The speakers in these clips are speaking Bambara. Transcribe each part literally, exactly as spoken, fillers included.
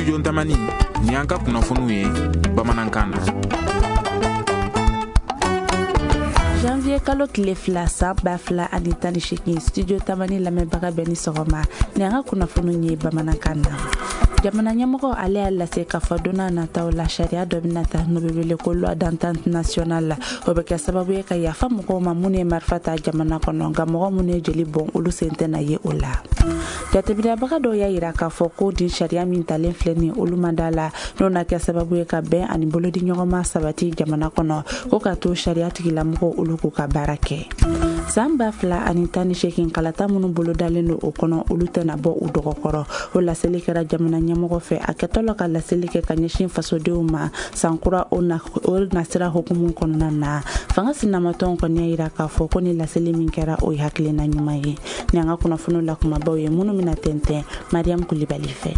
studio Tamani ni an ka kunnafoniw ye bamanankan na. Janvier kalo tile fila san ba fila ani tan ni seegin studio Tamani lamɛnbaga bɛɛ ni sɔgɔma ni an ka kunnafoniw ye bamanankan na. Jamana ɲɛmɔgɔ ale y'a lase k'a fɔ donna nataw la sariya dɔ bɛna ta n'o bɛ wele ko loi d'entente nationale la o bɛ kɛ sababu ye ka yafa mɔgɔw ma minnu ye marifa ta jamana kɔnɔ nka mɔgɔ minnu ye jeli bɔn olu sen tɛna ye o la. Jateminɛbaga dɔw y'a yira k'a fɔ ko din sariya min talen filɛ ni olu man d'a la n'o na kɛ sababu ye ka bɛn ani bolodi ɲɔgɔnma sabati jamana kɔnɔ ko ka to sariya tigilamɔgɔw olu k'u ka baara kɛ. San ba fila ani tan ni seegin kalata minnu bolo dalen don o kɔnɔ olu tɛna bɔ u dɔgɔkɔrɔ o laseli kɛra jamana ɲɛmɔgɔ fɛ a kɛtɔla ka laseli kɛ ka ɲɛsin fasodenw ma sankura o nasira hukumu kɔnɔna na fanga sinamatɔn kɔni y'a yira k'a fɔ ko ni laseli min kɛra o ye hakilina ɲuman ye ni an ka kunnafoniw la kumabaw ye minnu bɛna tɛntɛn Mariam Kulibali fɛ.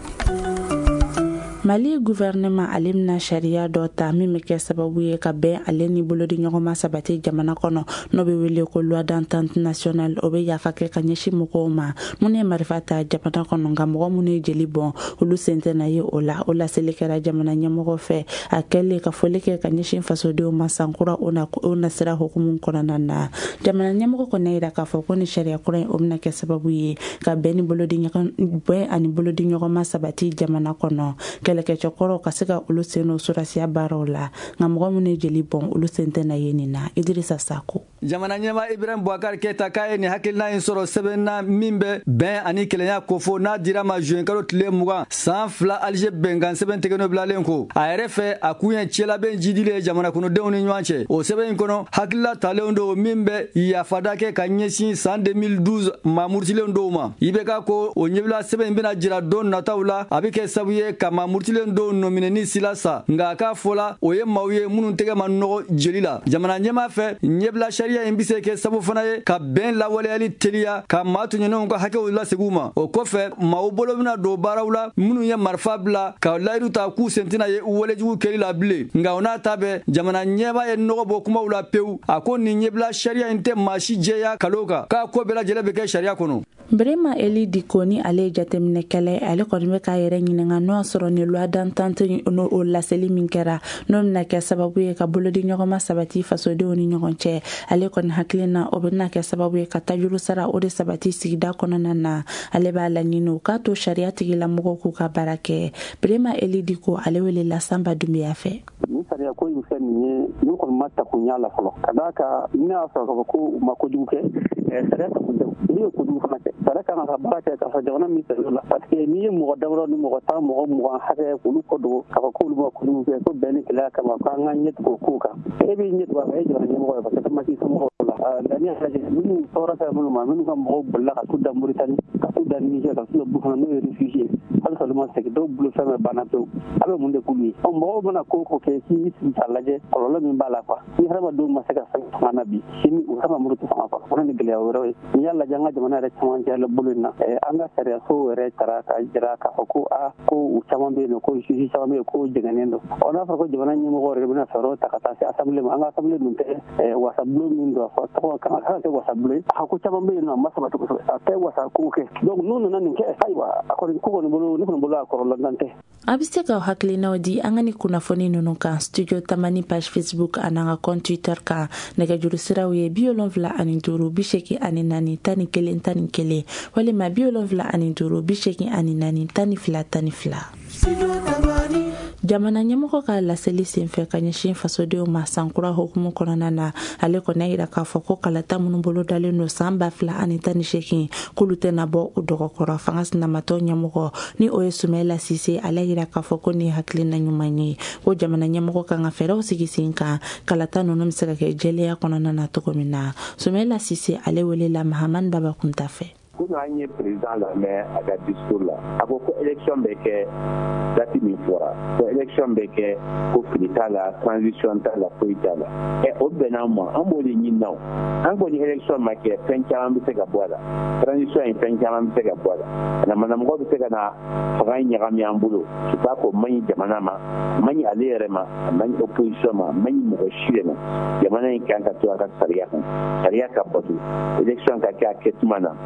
Mali gouvernement ale bɛna sariya dɔ ta min bɛ kɛ sababu ye ka bɛn ale ni bolodi ɲɔgɔnma sabati jamana kɔnɔ n'o bɛ wele ko loi d'entente nationale o bɛ yafa kɛ ka ɲɛsin mɔgɔw ma minnu ye marifa ta jamana kɔnɔ nka mɔgɔ minnu ye jeli bɔn olu sen tɛna ye o la o laseli kɛra jamana ɲɛmɔgɔ fɛ a kɛlen ka foli kɛ ka ɲɛsin fasodenw ma sankura o nasira hukumu kɔnɔna na jamana ɲɛmɔgɔ kɔni y'a yira k'a fɔ ko ni sariya kura in o bɛna kɛ sababu ye ka bɛn ni bolodi ɲɔgɔn bɛn ani bolodi ɲɔgɔnma sabati jamana kɔnɔ kɛlɛkɛcɛkɔrɔw ka se ka olu sen n'o sɔrɔsiya baaraw la nka mɔgɔ minnu ye jeli bɔn olu sen tɛna ye nin na Idrissa Sako. Jamana ɲɛma Ibrahim Boubacar Keita k'a ye nin hakilina in sɔrɔ sɛbɛnna min bɛ bɛn ani kelenya kofɔ n'a dira ma juin kalo tile mugan san fila Alger bɛnkan sɛbɛn tigɛnɔ bilalen ko a yɛrɛ fɛ a kun ye cɛlabɛn jidilen ye jamana kɔnɔdenw ni ɲɔgɔn cɛ o sɛbɛn in kɔnɔ hakilila talen don min bɛ yafada kɛ ka ɲɛsin san deux mille douze maa murutilen dɔw ma I B K ko o ɲɛbila sɛbɛn in bɛna jira don nataw la a bɛ kɛ sababu ye ka maa murutilen dɔw nomineni sila sa nka a k'a fɔla o ye maaw ye minnu tɛgɛ ma nɔgɔ jeli la jamana ɲɛma fɛ ɲɛbila sariya in bɛ se kɛ sababu fana ye ka bɛn lawaleyali teliya ka maa tuɲɛnenw ka hakɛw lasegu ma o kɔfɛ maaw bolo bɛna don baaraw la minnu ye marifa bila ka layidu ta k'u sen tɛna ye walejugu kɛli la bilen nka o n'a ta bɛɛ jamana ɲɛma ye nɔgɔ bɔ kumaw la pewu a ko nin ɲɛbila sariya in tɛ maa si jɛya kalo kan k'a ko bɛɛ lajɛlen bɛ kɛ sariya kɔnɔ. Brema Eli Diko ni ale jateminɛkɛla ale kɔni bɛ k'a yɛrɛ ɲininka n'o y'a sɔrɔ ni loi d'entente n'o o laseli min kɛra n'o bɛna kɛ sababu ye ka bolodi ɲɔgɔnma sabati fasodenw ni ɲɔgɔn cɛ ale kɔni hakilina o bɛna kɛ sababu ye ka tajuru sara o de sabati sigida kɔnɔna na ale b'a laɲini o k'a to sariya tigilamɔgɔw k'u ka baara kɛ Brema Eli Diko ale welela Samba Dumbuya fɛ. Ni sariya ko in fɛn nin ye n'u kɔni ma ta kun y'a la fɔlɔ ka d'a kan n'a y'a sɔrɔ k'a fɔ ko u ma kojugu kɛ sariya ta kun tɛ n'i ye kojugu fana kɛ sariya kan ka baara kɛ k'a fɔ jamana min sariya la parce que n'i ye mɔgɔ damadɔ ni mɔgɔ tan mɔgɔ mugan hakɛ k'olu kɔ dogo k'a fɔ k'olu ma kojugu kɛ ko bɛn ni kɛlɛya kama k'an ka ɲɛ tugu o kow kan e b'i ɲɛ tugu a kan e jamana ɲɛmɔgɔ ye parce que ma k'i somɔgɔw la nka n'i y'a lajɛ minnu tɔɔrɔ sera minnu ma minnu ka mɔgɔw bolila ka t'u da Moritani ka t'u da Niger ka t'u da Burkina n'o ye réfugié hali sɔrɔ ma segin dɔw bolo fɛn bɛɛ banna pewu a bɛ mun de k'ulu ye mɔgɔw mana ko ko kɛ k'i sigi k'a lajɛ kɔlɔlɔ min b'a la quoi ni hadamadenw ma se ka fɛn fanga na bi sini u kama muruti fanga quoi o ni gɛlɛya wɛrɛw ye n'i y'a lajɛ an ka jamana yɛrɛ caman cɛ bolo in na an ka sariyaso yɛrɛ taara ka jira k'a fɔ ko a ko u caman bɛ yen nɔ ko juge caman bɛ yen ko jɛngɛnen don ɔ n'a fɔra ko jamana ɲɛmɔgɔ yɛrɛ bɛna fɛɛrɛw ta ka taa se assemblée ma an ka assemblée dun tɛ wasabulon min don a fɔ tɔgɔ kan ka kɛ wasabulon ye a ko caman bɛ yen nɔ a ma sabati kosɛbɛ a tɛ wasa kow kɛ donc n'u nana nin kɛ ayiwa a kɔni ko kɔni bolo ne kɔni bolo a kɔrɔlɔntan tɛ. A bɛ se ka hakilinaw di an ka ni kunnafoni ninnu kan studio Tamani page Facebook ani an ka compte Twitter kan nɛgɛjuru siraw ye bi wolonwula ani duuru bi seegin ani naani tan ni kelen tan ni kelen walima bi wolonwula ani duuru bi seegin ani naani tan ni fila tan ni fila. Jamana ɲɛmɔgɔ ka laseli senfɛ ka ɲɛsin fasodenw ma sankura hukumu kɔnɔna na ale kɔni yira k'a fɔ ko kalata minnu bolo dalen don san ba fila ani tan ni seegin k'olu tɛna bɔ u dɔgɔkɔrɔ fanga sinamatɔ ɲɛmɔgɔ ni o ye Sumayila Sise ale yira k'a fɔ ko ni hakilina ɲuman ye ko jamana ɲɛmɔgɔ kan ka fɛɛrɛw sigi sen kan kalata ninnu bɛ se ka kɛ jɛlenya kɔnɔna na cogo min na Sumayila Sise ale welela Mahamani Baba Kunta fɛ. Kun an ye président lamɛn a ka discours la a ko ko élection bɛ kɛ date min fɔra ko élection bɛ kɛ ko fili t'a la transition t'a la foyi t'a la ɛ o bɛnna an ma an b'o de ɲini na an ko ni élection ma kɛ fɛn caman bɛ se ka bɔ a la transition in fɛn caman bɛ se ka bɔ a la namanamɔgɔ bɛ se ka na fanga in ɲagami an bolo je crois que o man ɲi jamana ma a man ɲi ale yɛrɛ ma a man ɲi opposition ma a man ɲi mɔgɔ si yɛrɛ ma jamana in kan ka to a ka sariya kan sariya ka bato élection ka kɛ a kɛ tuma na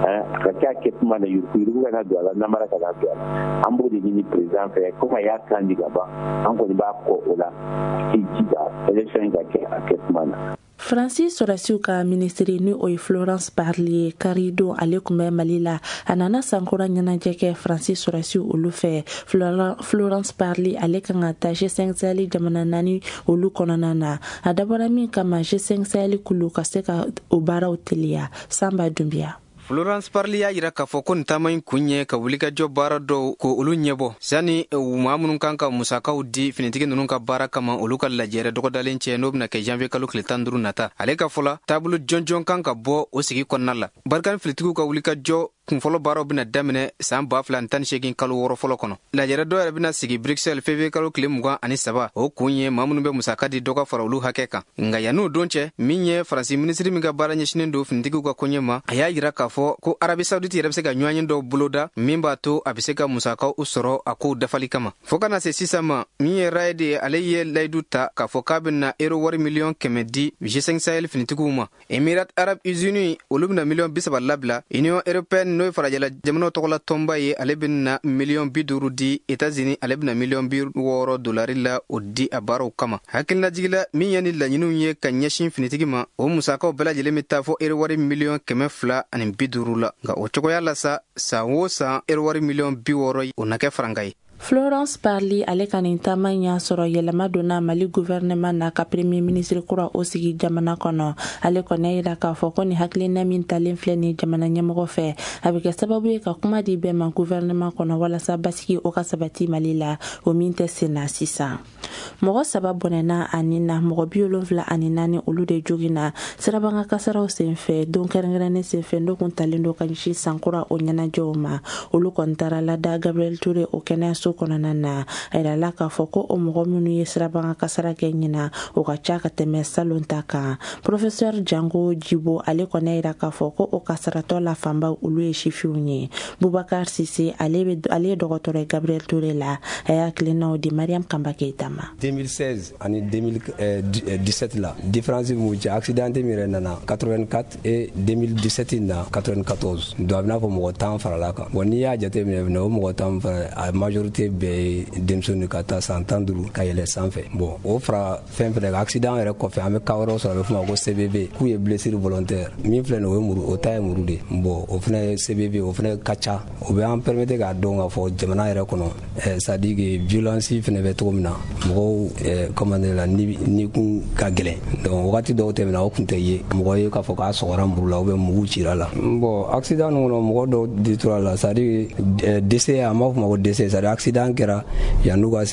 ka kɛ a kɛtuma na yuruguyurugu kana don a la namara kana don a la an b'o de ɲini président fɛ comme a y'a kan di ka ban an kɔni b'a kɔ o la k'i jija élection in ka kɛ a kɛtuma na. Francis Sorasiu ka ministre ni o ye Florence Parly Karido ale kun bɛ Mali la a nana sankora ɲɛnajɛ kɛ Francis Sorasiu olu fɛ Florence Parly ale kan ka taa G cinq Sahel jamana naani olu kɔnɔna na a dabɔra min kama G cinq Sahel kulu ka se ka o baaraw teliya. Samba Dumbiya. Florence Parly y'a yira k'a fɔ ko nin taama in kun ye ka wulikajɔ baara dɔw ko olu ɲɛbɔ sani maa minnu kan ka musakaw di finitigi ninnu ka baara kama olu ka lajɛrɛ dɔgɔdalen cɛ n'o bɛna kɛ janvier kalo tile tan duuru nata ale ka fɔla taabolo jɔnjɔn kan ka bɔ o sigi kɔnɔna la barikani filitigiw ka wulikajɔ kunfɔlɔ baaraw bɛna daminɛ san ba fila tan ni seegin kalo wɔɔrɔ fɔlɔ kɔnɔ lajɛrɛ dɔ yɛrɛ bɛna sigi Bruxelles février kalo tile mugan ani saba o kun ye maa minnu bɛ musaka di dɔ ka fara olu hakɛ kan nka yan'o don cɛ min ye faransi minisiri min ka baara ɲɛsinen don finitigiw ka koɲɛ ma a y'a yira k'a fɔ ko Arabi Saoudite yɛrɛ bɛ se ka ɲɔgɔnye dɔw boloda min b'a to a bɛ se ka musakaw sɔrɔ a kow dafali kama fo kana se sisan ma min ye raye de ye ale ye layidu ta k'a fɔ k'a bɛna euro wari miliyɔn kɛmɛ di G cinq Sahel finitigiw ma Émirats Arabes Unis olu bɛna miliyɔn bi saba labila Union Européenne n'o ye farajɛla jamanaw tɔgɔla tɔnba ye ale bɛna miliyɔn bi duuru di États-Unis ale bɛna miliyɔn bi wɔɔrɔ dolari la o di a baaraw kama hakililajigila min ye ni laɲiniw ye ka ɲɛsin finitigi ma o musakaw bɛɛ lajɛlen bɛ taa fɔ euro wari miliyɔn kɛmɛ fila ani bi duuru la nka o cogoya la sa san o san euro wari miliyɔn bi wɔɔrɔ o na kɛ faranka ye. Florence Parly ale ka nin taama y'a sɔrɔ yɛlɛma donna Mali gouvernement na ka premier ministre kura o sigi jamana kɔnɔ ale kɔni yira k'a fɔ ko ni hakilina min talen filɛ ni jamana ɲɛmɔgɔ fɛ a bɛ kɛ sababu ye ka kuma di bɛɛ ma gouvernement kɔnɔ walasa basigi o ka sabati Mali la o min tɛ sen na sisan mɔgɔ saba bɔnɛna ani na mɔgɔ bi wolonwula ani naani olu de joginna sirabanga kasaraw senfɛ don kɛrɛnkɛrɛnnen senfɛ n'o kun talen don ka ɲɛsin sankura o ɲɛnajɛw ma olu kɔni taara lada Gabriel Touré o kɛnɛyaso kɔnɔna na a yirala k'a fɔ ko o mɔgɔ minnu ye sirabanga kasara kɛ ɲina o ka ca ka tɛmɛ salon ta kan professeur Jango Jibo ale kɔni yira k'a fɔ ko o kasaratɔ la fanba olu ye sifiw ye Boubacar Sise ale ye dɔgɔtɔrɔ Gabriel Touré la a y'a kilinaw di Mariam Kamba Keita ma deux mille seize ani deux mille dix-sept la différence mu cɛ accident min yɛrɛ nana quatre-vingt-quatre et deux mille dix-sept na quatre-vingt-quatorze donc a bɛna fɔ mɔgɔ tan farala kan bon n'i y'a jateminɛ o mɔgɔ tan fara a majorité bɛɛ ye denmisɛnnin ka taa san tan duuru ka yɛlɛ sanfɛ bon o fara fɛn fɛnɛ accident yɛrɛ kɔfɛ an bɛ cas wɛrɛw sɔrɔ a bɛ fɔ ma ko C B V k'u ye blessure volontaire min filɛ nin o ye muru o ta ye muru de bon o fɛnɛ C B V o fɛnɛ ka ca o bɛ an permettre k'a dɔn k'a fɔ jamana yɛrɛ kɔnɔ c'est à dire que violence fɛnɛ bɛ cogo min na mɔgɔw comment dire la ni kun ka gɛlɛn donc wagati dɔw tɛmɛna o kun tɛ ye mɔgɔ ye k'a fɔ k'a sɔgɔra muru la ou bien mugu cira la bon accident ninnu kɔnɔ mɔgɔ dɔw détruire la c'est à dire décès an b'a fɔ ma ko décès c'est à dire accident kɛra yan'u ka se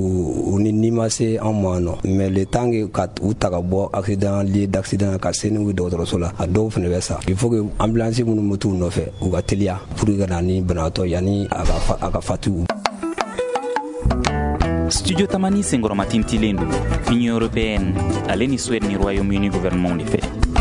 u ni ni ma se an ma nɔ mais le temps que ka u ta ka bɔ accident lié d'accident ka se n'u dɔgɔtɔrɔso la a dɔw fɛnɛ bɛ sa il faut que ambulance minnu bɛ t'u nɔfɛ u ka teliya pour que ka na ni banabaatɔ yanni a ka a ka fatu. Studio Tamani senkɔrɔma tintilen don Union Européenne ale ni Suède ni Royaume-Uni gouvernement de fɛ.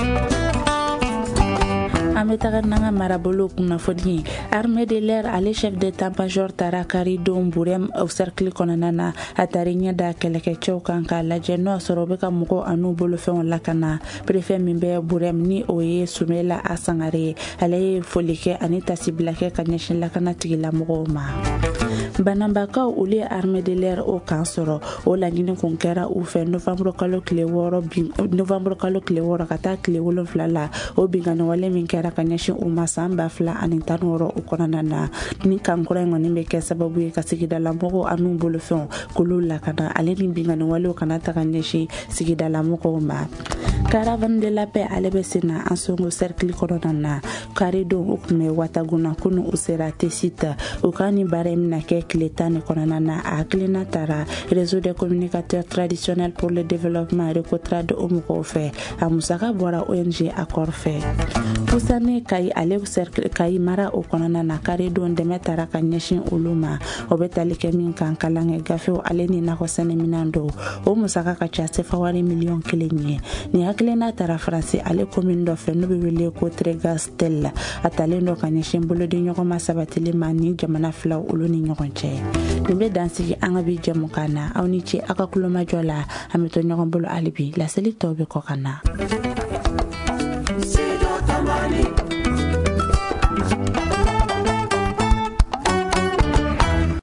An bɛ taga n'an ka marabolo kunnafoni armée de l'air ale chef d'état-major taara Karidon Burem o cercle kɔnɔna na a taara ɲɛ da kɛlɛkɛcɛw kan k'a lajɛ n'o sɔrɔ o bɛ ka mɔgɔw an'u bolofɛnw lakana préfet min bɛ Burem ni o ye Sumela Asangare ale ye foli kɛ ani tasibila kɛ ka ɲɛsin lakana tigilamɔgɔw ma. Bananbakaw olu ye armée de l'air o kan sɔrɔ o laɲini kun kɛra u fɛ novembre kalo tile wɔɔrɔ novembre kalo tile wɔɔrɔ ka taa tile wolonwula la o binganiwale min kɛra ka ɲɛsin u ma san ba fila ani tan wɔɔrɔ o kɔnɔna na ni kankura in kɔni bɛ kɛ sababu ye ka sigidalamɔgɔw an'u bolofɛnw k'olu lakana ale ni binganiwalew kana ta ka ɲɛsin sigidalamɔgɔw ma. Caravane de la paix ale bɛ sen na an songo cercle kɔnɔna na Karidon o kun bɛ Wataguna kunu u sera Tesita u ka ni baara in bɛna kɛ tile tan ne kɔnɔna na a hakilina taara réseau des communicateurs traditionnels pour le développement Recotrade o mɔgɔw fɛ a musaka bɔra O N G Accord fɛ Pusane Kayi ale cercle Kayi mara o kɔnɔna na Karidon dɛmɛ taara ka ɲɛsin olu ma o bɛ tali kɛ min kan kalan kɛ gafew ale ni nakɔ sɛnɛ minan dɔw o musaka ka ca sefa wari miliyɔn kelen ye ni hakilina taara Faransi ale commune dɔ fɛ n'o bɛ wele ko Tregastel a talen dɔ ka ɲɛsin bolodi ɲɔgɔn ma sabatili ma ni jamana filaw olu ni ɲɔgɔn cɛ nin bɛ dansigi an ka bi jɛmukan na aw ni ce aw ka kulomajɔ la an bɛ to ɲɔgɔn bolo hali bi laseli tɔw bɛ kɔ ka na.